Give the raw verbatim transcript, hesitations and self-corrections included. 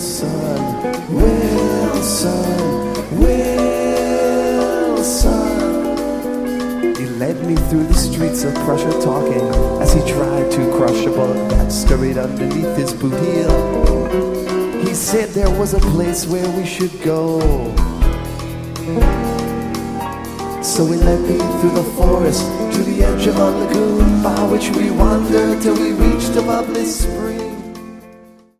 Wilson, Wilson, Wilson. He led me through the streets of Prussia talking as he tried to crush a bug that scurried underneath his boot heel. He said there was a place where we should go. So he led me through the forest to the edge of a lagoon by which we wandered till we reached a bubbly spring.